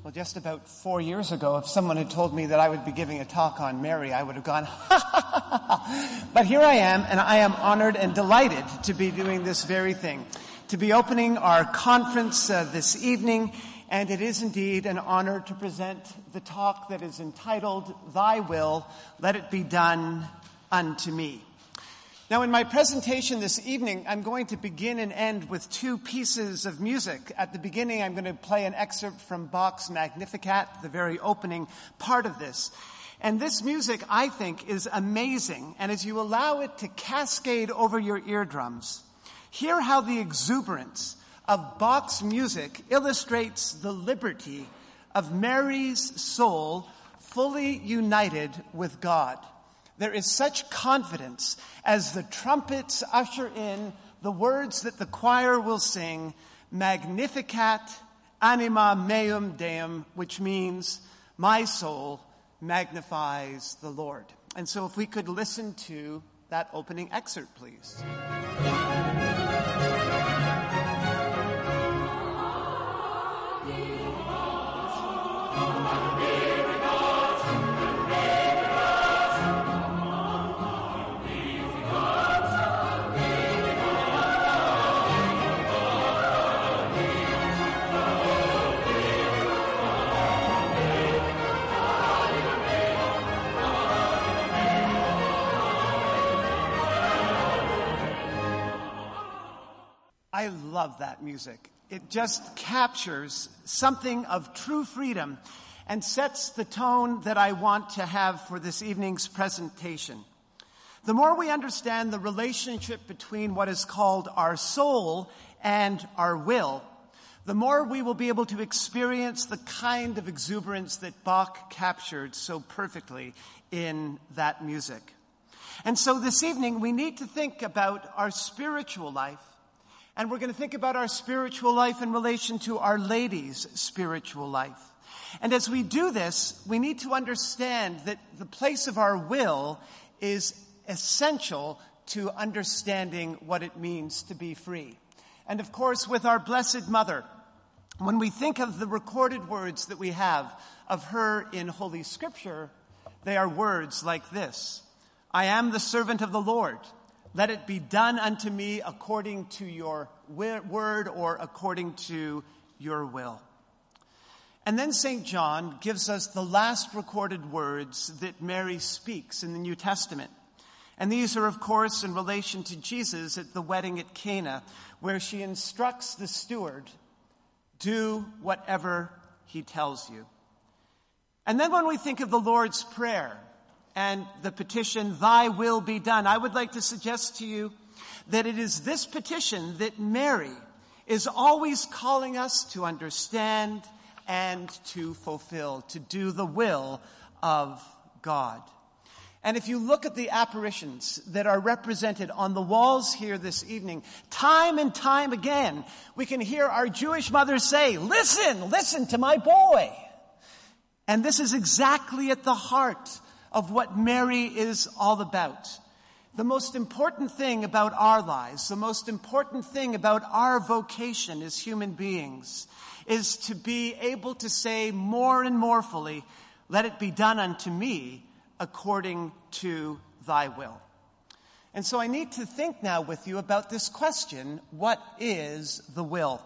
Well, just about 4 years ago, if someone had told me that I would be giving a talk on Mary, I would have gone, ha ha ha ha. But here I am, and I am honored and delighted to be doing this very thing, to be opening our conference this evening, and it is indeed an honor to present the talk that is entitled, Thy Will, Let It Be Done Unto Me. Now, in my presentation this evening, I'm going to begin and end with two pieces of music. At the beginning, I'm going to play an excerpt from Bach's Magnificat, the very opening part of this. And this music, I think, is amazing. And as you allow it to cascade over your eardrums, hear how the exuberance of Bach's music illustrates the liberty of Mary's soul fully united with God. There is such confidence as the trumpets usher in the words that the choir will sing, Magnificat anima meum Deum, which means, my soul magnifies the Lord. And so if we could listen to that opening excerpt, please. I love that music. It just captures something of true freedom and sets the tone that I want to have for this evening's presentation. The more we understand the relationship between what is called our soul and our will, the more we will be able to experience the kind of exuberance that Bach captured so perfectly in that music. And so this evening we need to think about our spiritual life. And we're going to think about our spiritual life in relation to Our Lady's spiritual life. And as we do this, we need to understand that the place of our will is essential to understanding what it means to be free. And of course, with our Blessed Mother, when we think of the recorded words that we have of her in Holy Scripture, they are words like this: I am the servant of the Lord. Let it be done unto me according to your word or according to your will. And then St. John gives us the last recorded words that Mary speaks in the New Testament. And these are, of course, in relation to Jesus at the wedding at Cana, where she instructs the steward, do whatever he tells you. And then when we think of the Lord's Prayer, and the petition, Thy will be done, I would like to suggest to you that it is this petition that Mary is always calling us to understand and to fulfill, to do the will of God. And if you look at the apparitions that are represented on the walls here this evening, time and time again, we can hear our Jewish mothers say, listen to my boy. And this is exactly at the heart of what Mary is all about. The most important thing about our lives, the most important thing about our vocation as human beings, is to be able to say more and more fully, let it be done unto me according to thy will. And so I need to think now with you about this question, what is the will?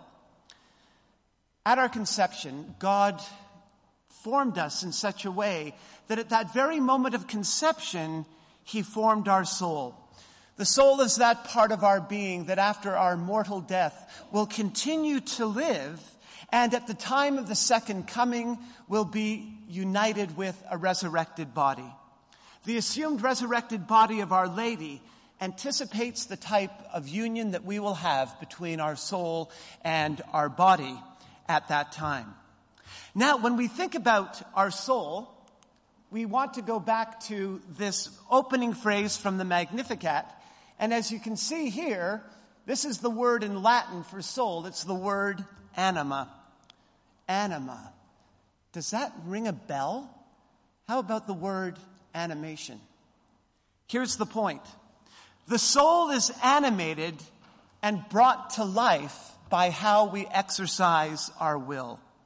At our conception, God formed us in such a way that at that very moment of conception, he formed our soul. The soul is that part of our being that after our mortal death will continue to live, and at the time of the second coming will be united with a resurrected body. The assumed resurrected body of Our Lady anticipates the type of union that we will have between our soul and our body at that time. Now, when we think about our soul, we want to go back to this opening phrase from the Magnificat. And as you can see here, this is the word in Latin for soul. It's the word anima. Anima. Does that ring a bell? How about the word animation? Here's the point. The soul is animated and brought to life by how we exercise our will.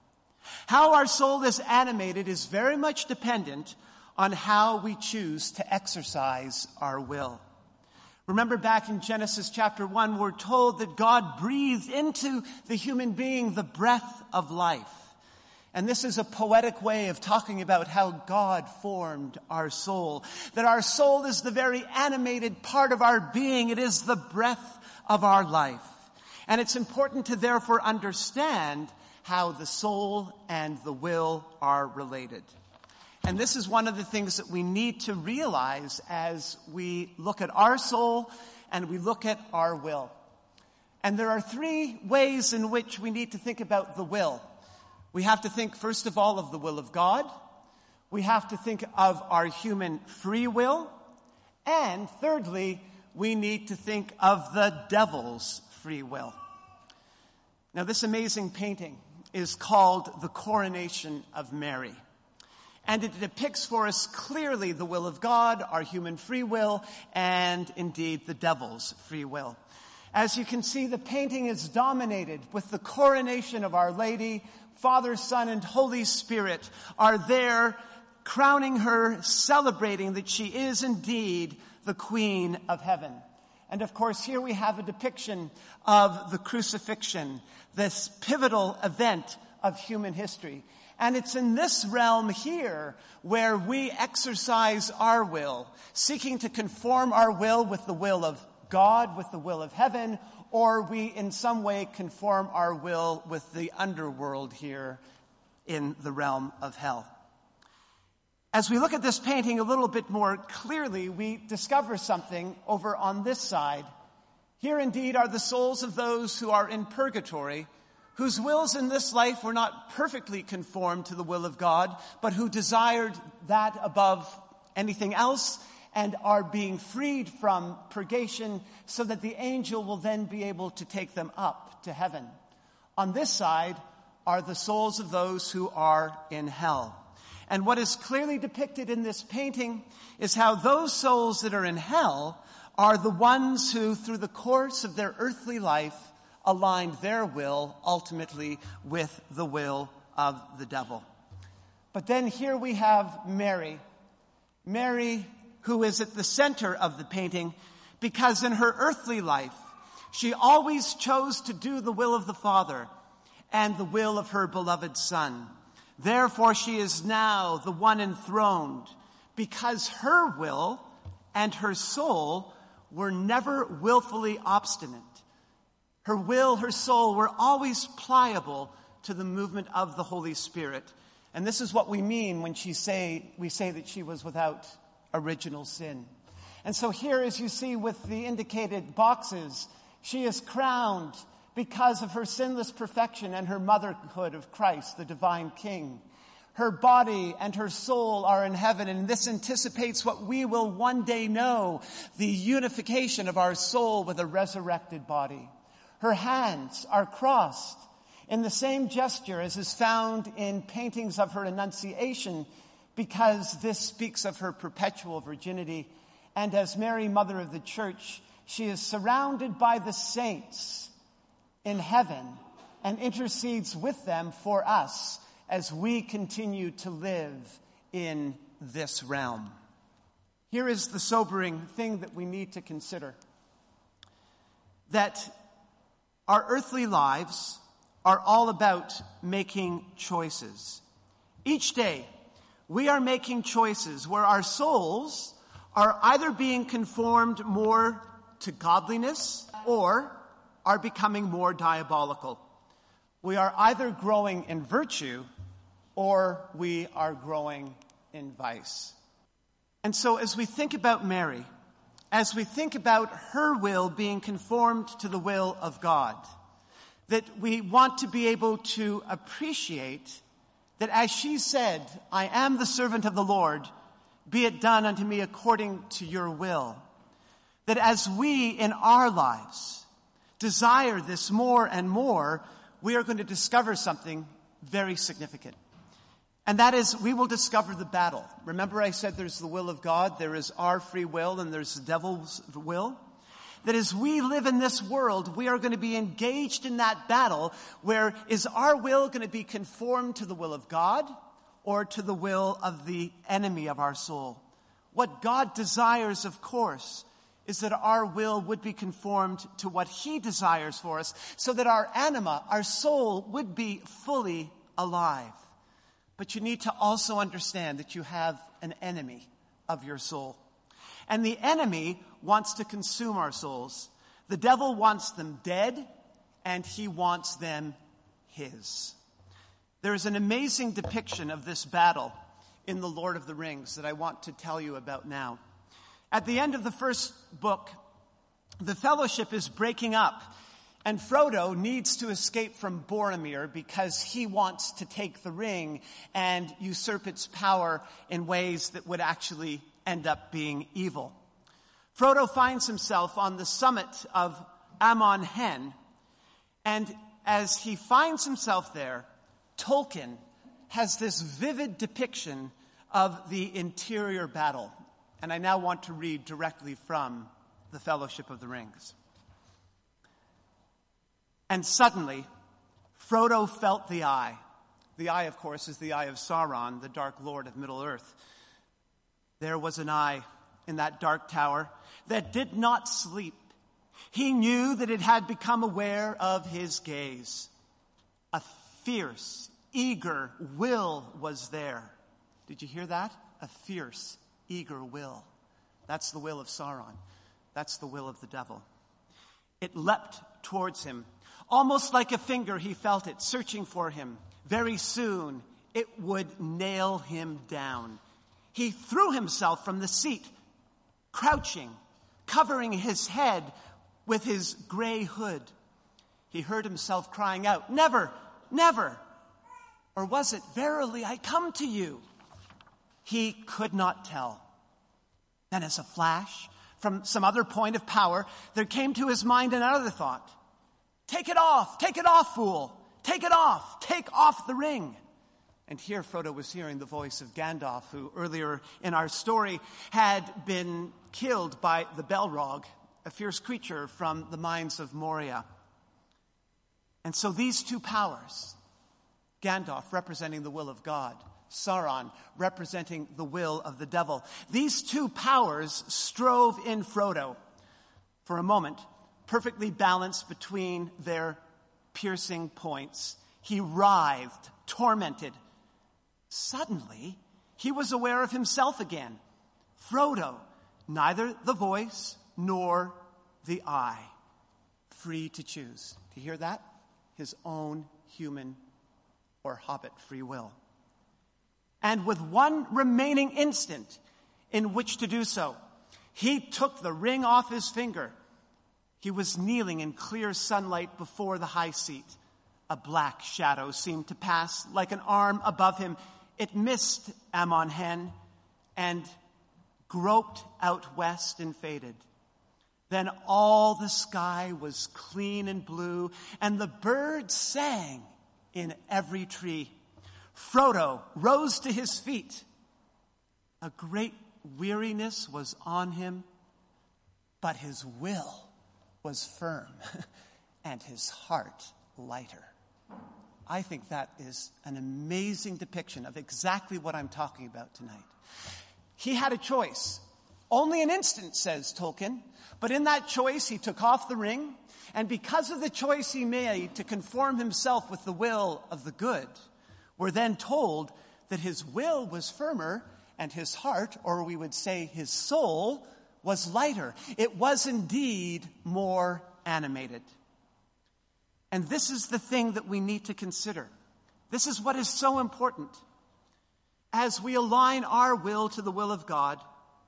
How our soul is animated is very much dependent on how we choose to exercise our will. Remember back in Genesis chapter 1, we're told that God breathed into the human being the breath of life. And this is a poetic way of talking about how God formed our soul. That our soul is the very animated part of our being. It is the breath of our life. And it's important to therefore understand how the soul and the will are related. And this is one of the things that we need to realize as we look at our soul and we look at our will. And there are three ways in which we need to think about the will. We have to think, first of all, of the will of God. We have to think of our human free will. And thirdly, we need to think of the devil's free will. Now, this amazing painting is called The Coronation of Mary. And it depicts for us clearly the will of God, our human free will, and indeed the devil's free will. As you can see, the painting is dominated with the coronation of Our Lady. Father, Son, and Holy Spirit are there crowning her, celebrating that she is indeed the Queen of Heaven. And of course, here we have a depiction of the crucifixion, this pivotal event of human history. And it's in this realm here where we exercise our will, seeking to conform our will with the will of God, with the will of heaven, or we in some way conform our will with the underworld here in the realm of hell. As we look at this painting a little bit more clearly, we discover something over on this side. Here indeed are the souls of those who are in purgatory, whose wills in this life were not perfectly conformed to the will of God, but who desired that above anything else and are being freed from purgation so that the angel will then be able to take them up to heaven. On this side are the souls of those who are in hell. And what is clearly depicted in this painting is how those souls that are in hell are the ones who, through the course of their earthly life, aligned their will ultimately with the will of the devil. But then here we have Mary. Mary, who is at the center of the painting, because in her earthly life, she always chose to do the will of the Father and the will of her beloved Son. Therefore, she is now the one enthroned, because her will and her soul were never willfully obstinate. Her will, her soul were always pliable to the movement of the Holy Spirit. And this is what we mean when we say that she was without original sin. And so here, as you see with the indicated boxes, she is crowned because of her sinless perfection and her motherhood of Christ, the divine King. Her body and her soul are in heaven, and this anticipates what we will one day know, the unification of our soul with a resurrected body. Her hands are crossed in the same gesture as is found in paintings of her Annunciation, because this speaks of her perpetual virginity. And as Mary, Mother of the Church, she is surrounded by the saints in heaven and intercedes with them for us as we continue to live in this realm. Here is the sobering thing that we need to consider. That our earthly lives are all about making choices. Each day, we are making choices where our souls are either being conformed more to godliness or are becoming more diabolical. We are either growing in virtue or we are growing in vice. And so as we think about Mary, as we think about her will being conformed to the will of God, that we want to be able to appreciate that as she said, I am the servant of the Lord, be it done unto me according to your will. That as we in our lives desire this more and more, we are going to discover something very significant. And that is, we will discover the battle. Remember I said there's the will of God, there is our free will, and there's the devil's will? that as we live in this world, we are going to be engaged in that battle where is our will going to be conformed to the will of God or to the will of the enemy of our soul? What God desires, of course, is that our will would be conformed to what he desires for us, so that our anima, our soul, would be fully alive. But you need to also understand that you have an enemy of your soul. And the enemy wants to consume our souls. The devil wants them dead, and he wants them his. There is an amazing depiction of this battle in The Lord of the Rings that I want to tell you about now. At the end of the first book, the Fellowship is breaking up, and Frodo needs to escape from Boromir because he wants to take the ring and usurp its power in ways that would actually end up being evil. Frodo finds himself on the summit of Amon Hen, and as he finds himself there, Tolkien has this vivid depiction of the interior battle. And I now want to read directly from The Fellowship of the Rings. And suddenly, Frodo felt the eye. The eye, of course, is the eye of Sauron, the Dark Lord of Middle-earth. There was an eye in that dark tower that did not sleep. He knew that it had become aware of his gaze. A fierce, eager will was there. Did you hear that? A fierce, eager will. That's the will of Sauron. That's the will of the devil. It leapt towards him. Almost like a finger, he felt it, searching for him. Very soon, it would nail him down. He threw himself from the seat, crouching, covering his head with his gray hood. He heard himself crying out, "Never, never!" Or was it, "Verily, I come to you"? He could not tell. Then as a flash, from some other point of power, there came to his mind another thought. Take it off, fool. Take it off, take off the ring. And here Frodo was hearing the voice of Gandalf, who earlier in our story had been killed by the Balrog, a fierce creature from the mines of Moria. And so these two powers, Gandalf representing the will of God, Sauron representing the will of the devil. These two powers strove in Frodo for a moment, perfectly balanced between their piercing points. He writhed, tormented. Suddenly, he was aware of himself again. Frodo, neither the voice nor the eye. Free to choose. Do you hear that? His own human or hobbit free will. And with one remaining instant in which to do so, he took the ring off his finger. He was kneeling in clear sunlight before the high seat. A black shadow seemed to pass like an arm above him. It missed Amon Hen and groped out west and faded. Then all the sky was clean and blue, and the birds sang in every tree. Frodo rose to his feet. A great weariness was on him, but his will was firm and his heart lighter. I think that is an amazing depiction of exactly what I'm talking about tonight. He had a choice. Only an instant, says Tolkien. But in that choice, he took off the ring. And because of the choice he made to conform himself with the will of the good, we're then told that his will was firmer and his heart, or we would say his soul, was lighter. It was indeed more animated. And this is the thing that we need to consider. This is what is so important. As we align our will to the will of God,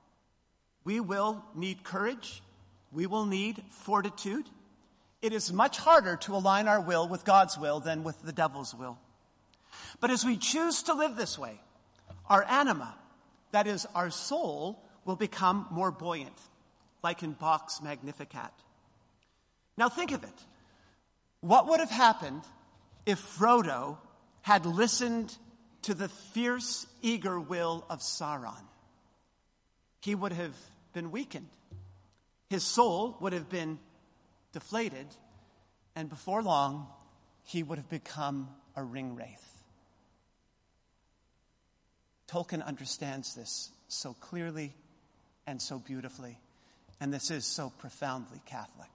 we will need courage. We will need fortitude. It is much harder to align our will with God's will than with the devil's will. But as we choose to live this way, our anima, that is, our soul, will become more buoyant, like in Bach's Magnificat. Now think of it. What would have happened if Frodo had listened to the fierce, eager will of Sauron? He would have been weakened. his soul would have been deflated, and before long, he would have become a ring wraith. Tolkien understands this so clearly and so beautifully, and this is so profoundly Catholic.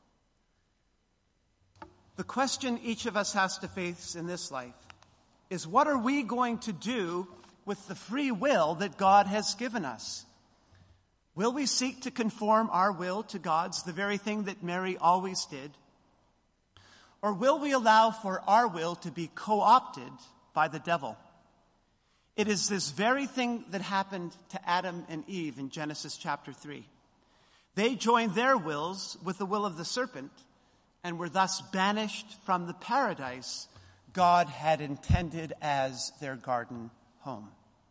The question each of us has to face in this life is, what are we going to do with the free will that God has given us? Will we seek to conform our will to God's, the very thing that Mary always did? Or will we allow for our will to be co-opted by the devil? It is this very thing that happened to Adam and Eve in Genesis chapter 3. They joined their wills with the will of the serpent and were thus banished from the paradise God had intended as their garden home.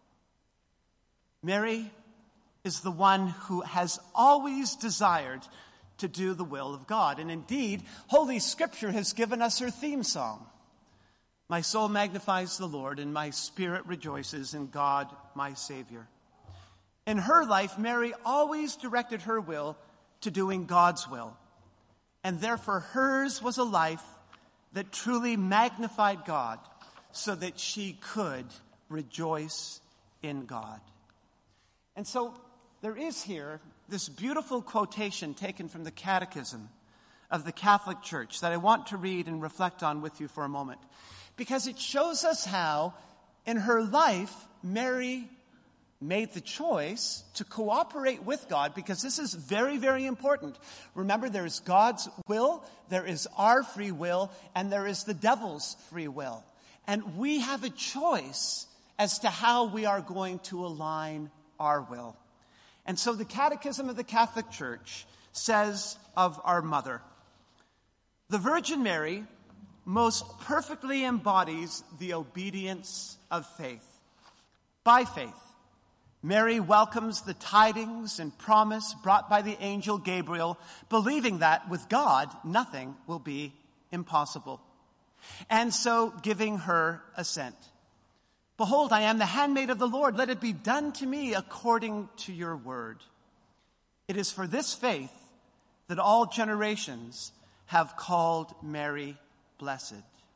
Mary is the one who has always desired to do the will of God. And indeed, Holy Scripture has given us her theme song. My soul magnifies the Lord, and my spirit rejoices in God, my Savior. In her life, Mary always directed her will to doing God's will. And therefore, hers was a life that truly magnified God so that she could rejoice in God. And so there is here this beautiful quotation taken from the Catechism of the Catholic Church that I want to read and reflect on with you for a moment, because it shows us how, in her life, Mary made the choice to cooperate with God, because this is very, very important. Remember, there is God's will, there is our free will, and there is the devil's free will. And we have a choice as to how we are going to align our will. And so the Catechism of the Catholic Church says of our mother, the Virgin Mary most perfectly embodies the obedience of faith. By faith, Mary welcomes the tidings and promise brought by the angel Gabriel, believing that with God, nothing will be impossible, and so giving her assent. Behold, I am the handmaid of the Lord. Let it be done to me according to your word. It is for this faith that all generations have called Mary blessed.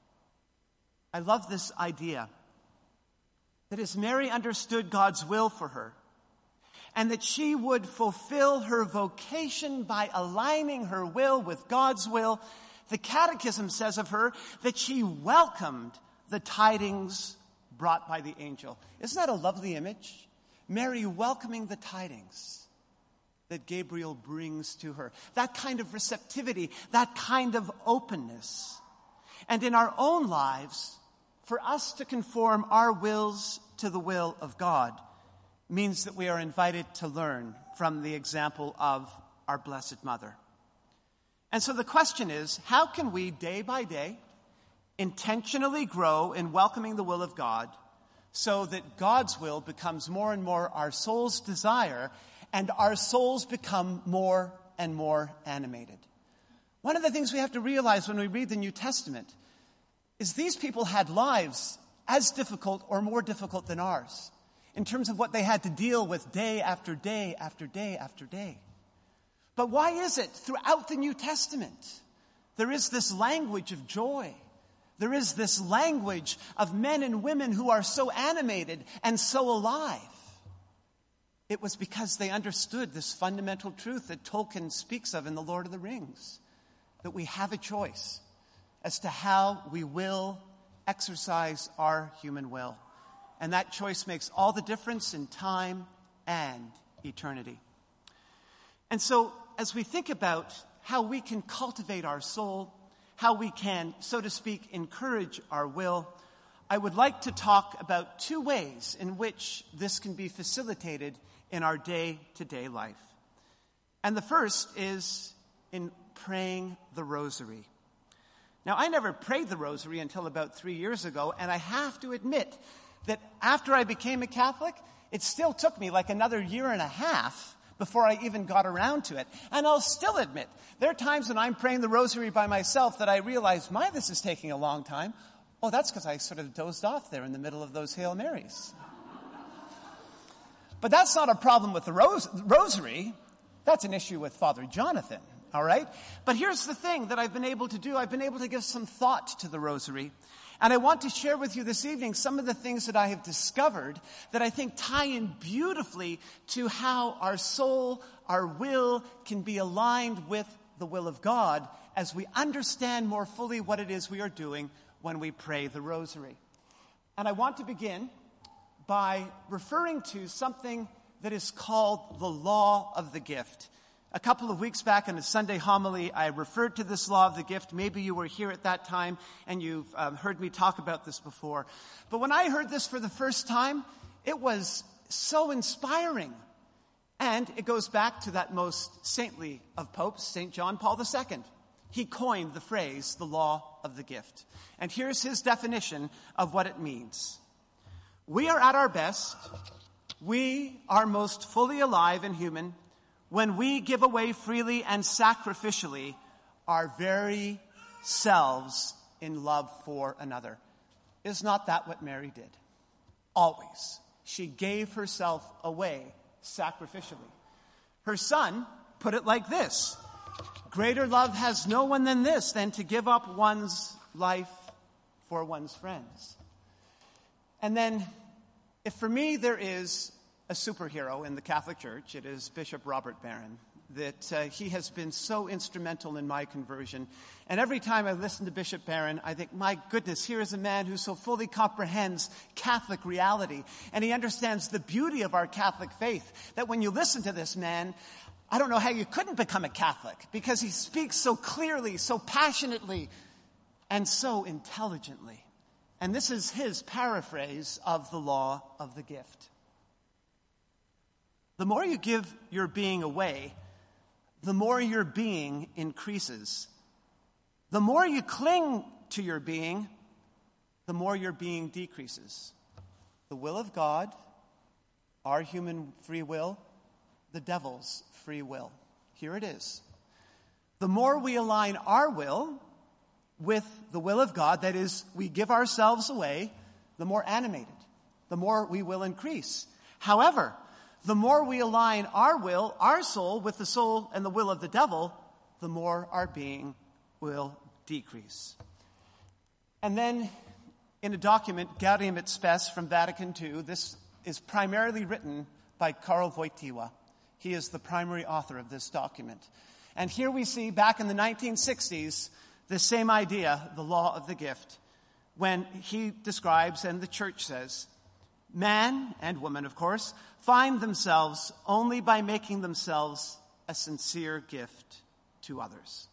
I love this idea that as Mary understood God's will for her, and that she would fulfill her vocation by aligning her will with God's will, the Catechism says of her that she welcomed the tidings brought by the angel. Isn't that a lovely image? Mary welcoming the tidings that Gabriel brings to her. That kind of receptivity, that kind of openness. And in our own lives, for us to conform our wills to the will of God means that we are invited to learn from the example of our Blessed Mother. And so the question is, how can we day by day intentionally grow in welcoming the will of God so that God's will becomes more and more our soul's desire and our souls become more and more animated? One of the things we have to realize when we read the New Testament is these people had lives as difficult or more difficult than ours in terms of what they had to deal with day after day after day after day. But why is it throughout the New Testament there is this language of joy? There is this language of men and women who are so animated and so alive. It was because they understood this fundamental truth that Tolkien speaks of in The Lord of the Rings, that we have a choice as to how we will exercise our human will. And that choice makes all the difference in time and eternity. And so, as we think about how we can cultivate our soul, how we can, so to speak, encourage our will, I would like to talk about two ways in which this can be facilitated in our day-to-day life. And the first is in praying the rosary. Now, I never prayed the rosary until about 3 years ago, and I have to admit that after I became a Catholic, it still took me like another year and a half before I even got around to it. And I'll still admit, there are times when I'm praying the rosary by myself that I realize, this is taking a long time. Oh, that's because I sort of dozed off there in the middle of those Hail Marys. But that's not a problem with the rosary. That's an issue with Father Jonathan, all right? But here's the thing that I've been able to do. I've been able to give some thought to the rosary. And I want to share with you this evening some of the things that I have discovered that I think tie in beautifully to how our soul, our will can be aligned with the will of God as we understand more fully what it is we are doing when we pray the rosary. And I want to begin by referring to something that is called the law of the gift. A couple of weeks back in a Sunday homily, I referred to this law of the gift. Maybe you were here at that time and you've heard me talk about this before. But when I heard this for the first time, it was so inspiring. And it goes back to that most saintly of popes, St. John Paul II. He coined the phrase, the law of the gift. And here's his definition of what it means. We are at our best, we are most fully alive and human, when we give away freely and sacrificially our very selves in love for another. Is not that what Mary did? Always. She gave herself away sacrificially. Her son put it like this: greater love has no one than this, than to give up one's life for one's friends. And then, if for me there is a superhero in the Catholic Church, it is Bishop Robert Barron, that he has been so instrumental in my conversion. And every time I listen to Bishop Barron, I think, my goodness, here is a man who so fully comprehends Catholic reality. And he understands the beauty of our Catholic faith, that when you listen to this man, I don't know how you couldn't become a Catholic, because he speaks so clearly, so passionately, and so intelligently. And this is his paraphrase of the law of the gift. The more you give your being away, the more your being increases. The more you cling to your being, the more your being decreases. The will of God, our human free will, the devil's free will. Here it is. The more we align our will with the will of God, that is, we give ourselves away, the more animated, the more we will increase. However, the more we align our will, our soul, with the soul and the will of the devil, the more our being will decrease. And then, in a document, Gaudium et Spes from Vatican II, this is primarily written by Karl Wojtyła. He is the primary author of this document. And here we see, back in the 1960s, the same idea, the law of the gift, when he describes, and the church says, man and woman, of course, find themselves only by making themselves a sincere gift to others.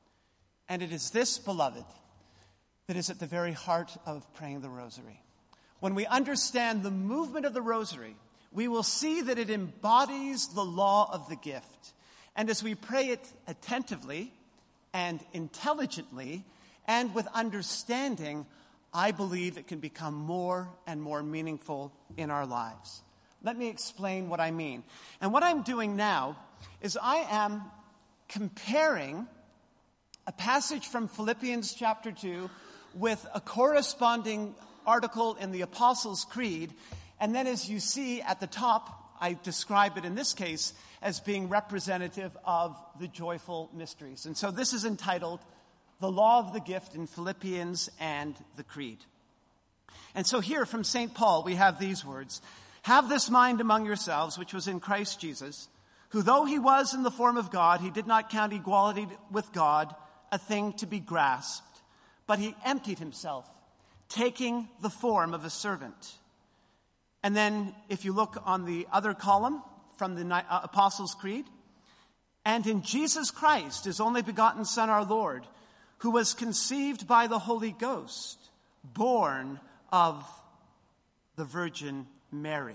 And it is this, beloved, that is at the very heart of praying the rosary. When we understand the movement of the rosary, we will see that it embodies the law of the gift. And as we pray it attentively and intelligently and with understanding, I believe it can become more and more meaningful in our lives. Let me explain what I mean. And what I'm doing now is I am comparing a passage from Philippians chapter 2 with a corresponding article in the Apostles' Creed. And then as you see at the top, I describe it in this case as being representative of the joyful mysteries. And so this is entitled The Law of the Gift in Philippians and the Creed. And so here from St. Paul, we have these words: have this mind among yourselves, which was in Christ Jesus, who though he was in the form of God, he did not count equality with God a thing to be grasped, but he emptied himself, taking the form of a servant. And then if you look on the other column from the Apostles' Creed, and in Jesus Christ, his only begotten Son, our Lord, who was conceived by the Holy Ghost, born of the Virgin Mary.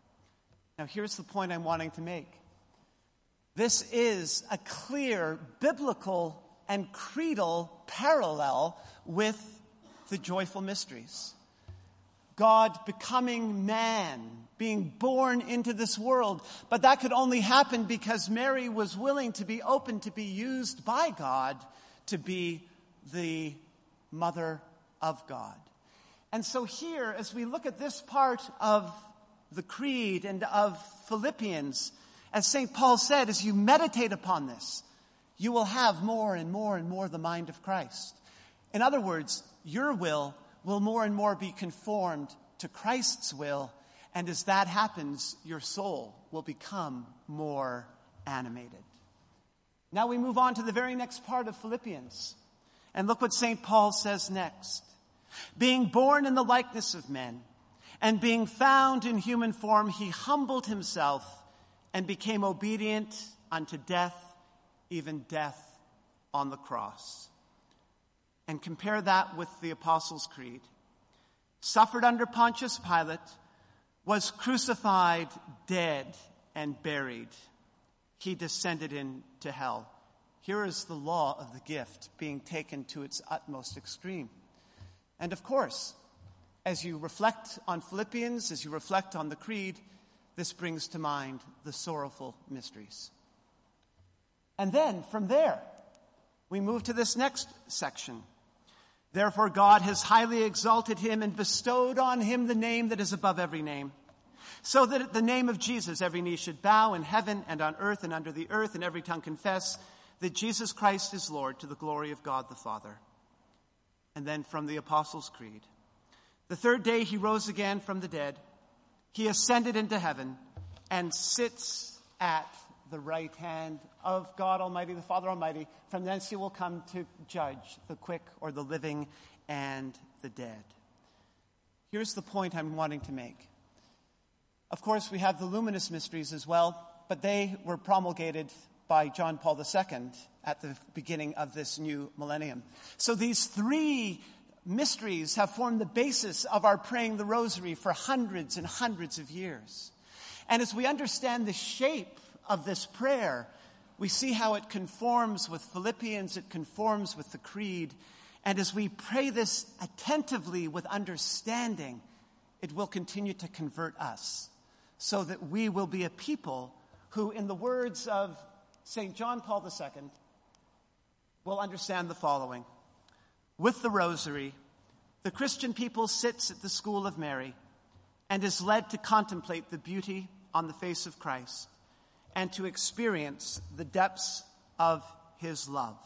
Now here's the point I'm wanting to make. This is a clear biblical and creedal parallel with the joyful mysteries. God becoming man, being born into this world. But that could only happen because Mary was willing to be open to be used by God to be the mother of God. And so here, as we look at this part of the Creed and of Philippians, As St. Paul said, as you meditate upon this, you will have more and more and more the mind of Christ. In other words, your will more and more be conformed to Christ's will, and as that happens, your soul will become more animated. Now we move on to the very next part of Philippians. And look what St. Paul says next. Being born in the likeness of men, and being found in human form, he humbled himself and became obedient unto death, even death on the cross. And compare that with the Apostles' Creed. Suffered under Pontius Pilate, was crucified, dead, and buried. He descended into hell. Here is the law of the gift being taken to its utmost extreme. And of course, as you reflect on Philippians, as you reflect on the Creed, this brings to mind the sorrowful mysteries. And then, from there, we move to this next section. Therefore God has highly exalted him and bestowed on him the name that is above every name, so that at the name of Jesus every knee should bow in heaven and on earth and under the earth, and every tongue confess that Jesus Christ is Lord, to the glory of God the Father. And then from the Apostles' Creed. The third day he rose again from the dead. He ascended into heaven and sits at the right hand of God Almighty, the Father Almighty. From thence he will come to judge the quick or the living and the dead. Here's the point I'm wanting to make. Of course, we have the luminous mysteries as well, but they were promulgated by John Paul II at the beginning of this new millennium. So these three mysteries have formed the basis of our praying the rosary for hundreds and hundreds of years. And as we understand the shape of this prayer, we see how it conforms with Philippians, it conforms with the Creed. And as we pray this attentively with understanding, it will continue to convert us, so that we will be a people who, in the words of St. John Paul II, will understand the following. With the rosary, the Christian people sits at the school of Mary and is led to contemplate the beauty on the face of Christ and to experience the depths of his love.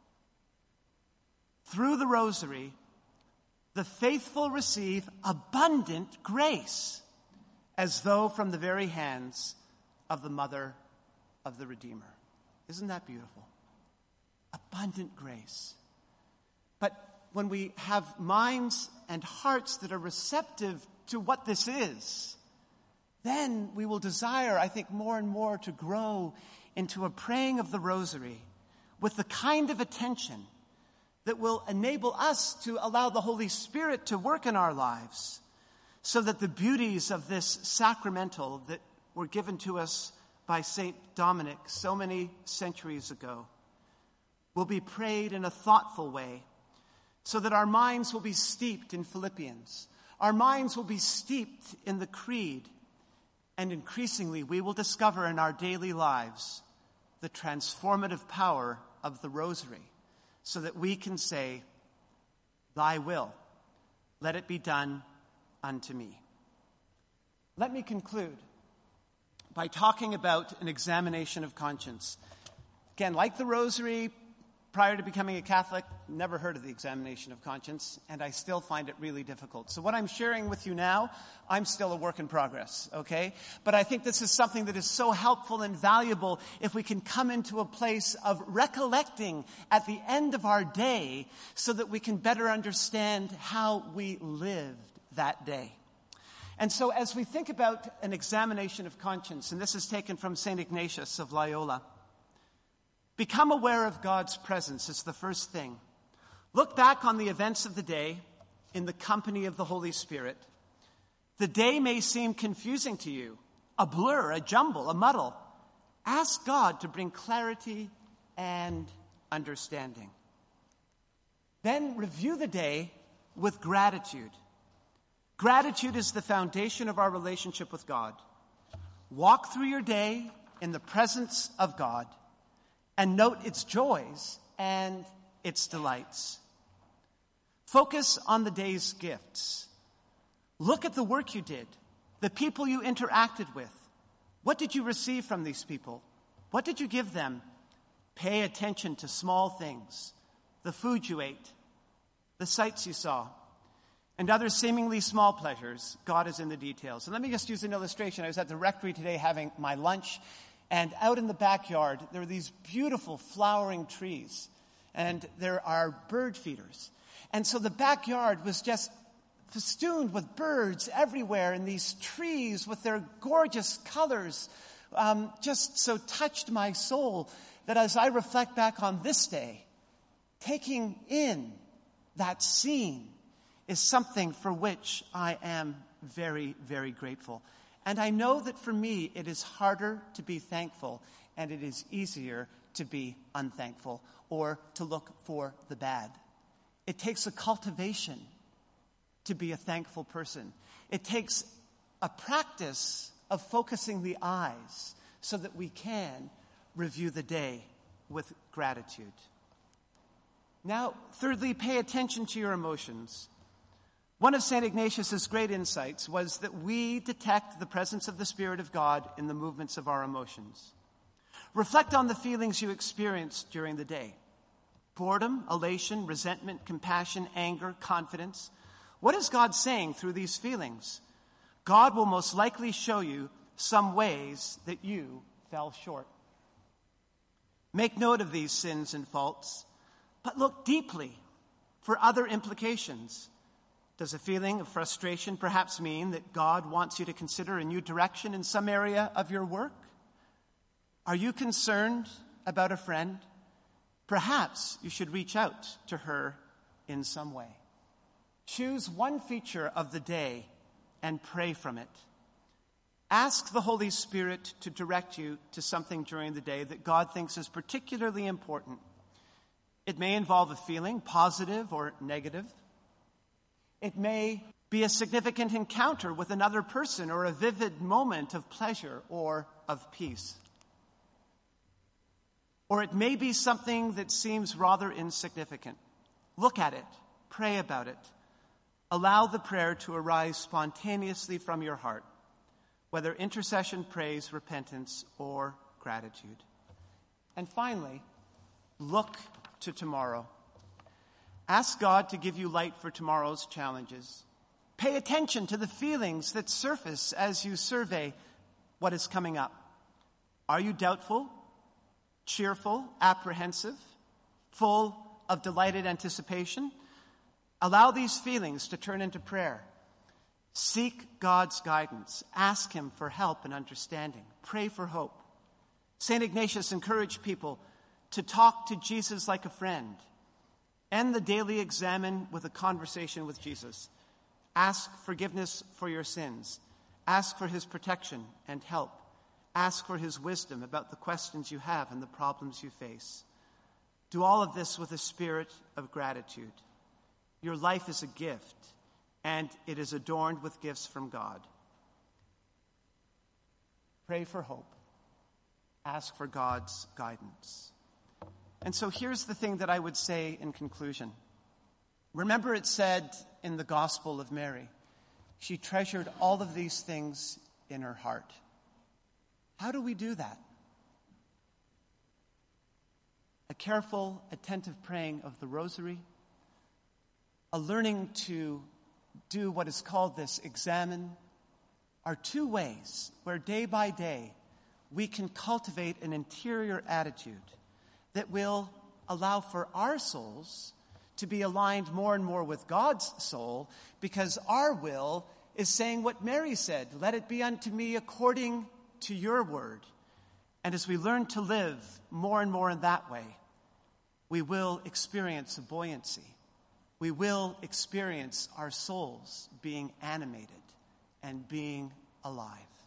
Through the rosary, the faithful receive abundant grace, as though from the very hands of the Mother of the Redeemer. Isn't that beautiful? Abundant grace. But when we have minds and hearts that are receptive to what this is, then we will desire, I think, more and more to grow into a praying of the rosary with the kind of attention that will enable us to allow the Holy Spirit to work in our lives, so that the beauties of this sacramental that were given to us by St. Dominic so many centuries ago will be prayed in a thoughtful way, so that our minds will be steeped in Philippians, our minds will be steeped in the Creed, and increasingly we will discover in our daily lives the transformative power of the rosary, so that we can say, "Thy will, let it be done unto me." Let me conclude by talking about an examination of conscience. Again, like the rosary, prior to becoming a Catholic, never heard of the examination of conscience, and I still find it really difficult. So what I'm sharing with you now, I'm still a work in progress, okay? But I think this is something that is so helpful and valuable if we can come into a place of recollecting at the end of our day, so that we can better understand how we lived that day. And so as we think about an examination of conscience, and this is taken from St. Ignatius of Loyola, become aware of God's presence is the first thing. Look back on the events of the day in the company of the Holy Spirit. The day may seem confusing to you, a blur, a jumble, a muddle. Ask God to bring clarity and understanding. Then review the day with gratitude. Gratitude is the foundation of our relationship with God. Walk through your day in the presence of God and note its joys and its delights. Focus on the day's gifts. Look at the work you did, the people you interacted with, What did you receive from these people? What did you give them? Pay attention to small things, the food you ate, the sights you saw, and other seemingly small pleasures. God is in the details. And let me just use an illustration. I was at the rectory today having my lunch, and out in the backyard, there are these beautiful flowering trees, and there are bird feeders. And so the backyard was just festooned with birds everywhere, and these trees with their gorgeous colors just so touched my soul that as I reflect back on this day, taking in that scene is something for which I am very, very grateful. And I know that for me, it is harder to be thankful, and it is easier to be unthankful or to look for the bad. It takes a cultivation to be a thankful person. It takes a practice of focusing the eyes so that we can review the day with gratitude. Now, thirdly, pay attention to your emotions. One of St. Ignatius's great insights was that we detect the presence of the Spirit of God in the movements of our emotions. Reflect on the feelings you experienced during the day. Boredom, elation, resentment, compassion, anger, confidence. What is God saying through these feelings? God will most likely show you some ways that you fell short. Make note of these sins and faults, but look deeply for other implications. Does a feeling of frustration perhaps mean that God wants you to consider a new direction in some area of your work? Are you concerned about a friend? Perhaps you should reach out to her in some way. Choose one feature of the day and pray from it. Ask the Holy Spirit to direct you to something during the day that God thinks is particularly important. It may involve a feeling, positive or negative. It may be a significant encounter with another person or a vivid moment of pleasure or of peace. Or it may be something that seems rather insignificant. Look at it. Pray about it. Allow the prayer to arise spontaneously from your heart, whether intercession, praise, repentance, or gratitude. And finally, look to tomorrow. Ask God to give you light for tomorrow's challenges. Pay attention to the feelings that surface as you survey what is coming up. Are you doubtful, cheerful, apprehensive, full of delighted anticipation? Allow these feelings to turn into prayer. Seek God's guidance. Ask Him for help and understanding. Pray for hope. St. Ignatius encouraged people to talk to Jesus like a friend. End the daily examen with a conversation with Jesus. Ask forgiveness for your sins. Ask for His protection and help. Ask for His wisdom about the questions you have and the problems you face. Do all of this with a spirit of gratitude. Your life is a gift, and it is adorned with gifts from God. Pray for hope. Ask for God's guidance. And so here's the thing that I would say in conclusion. Remember, it said in the Gospel of Mary, she treasured all of these things in her heart. How do we do that? A careful, attentive praying of the rosary, a learning to do what is called this examen, are two ways where day by day we can cultivate an interior attitude that will allow for our souls to be aligned more and more with God's soul, because our will is saying what Mary said, let it be unto me according to your word. And as we learn to live more and more in that way, we will experience a buoyancy. We will experience our souls being animated and being alive.